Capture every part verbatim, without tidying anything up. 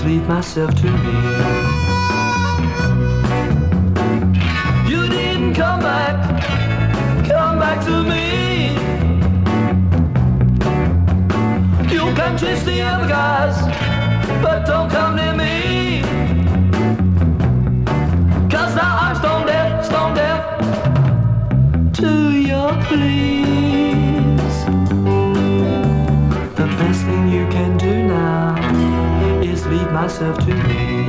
leave myself to me. You didn't come back, come back to me. You can chase the other guys, but don't come near me. Cause now I'm stone deaf, stone deaf to your pleas. The best thing you can do now is leave myself to me.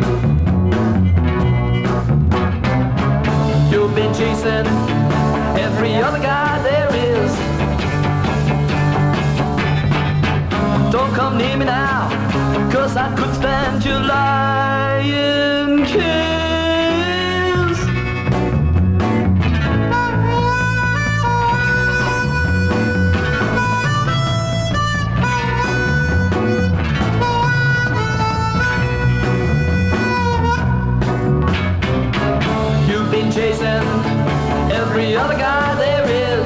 You've been chasing every other guy there is. Don't come near me now, cause I could stand your lying kiss. You've been chasing every other guy there is.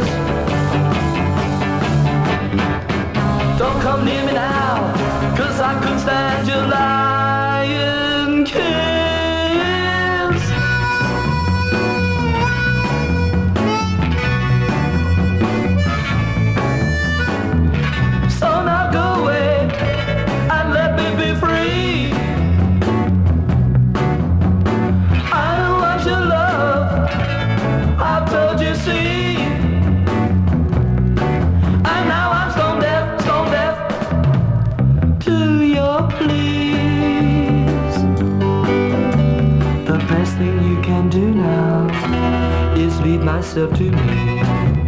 Don't come near me now, cause I couldn't stand your lying kiss. So now go away and let me be free. I don't want your love, I've told you, see. And now I'm stone deaf, stone deaf to your pleas. The best thing you can do now is leave myself to me.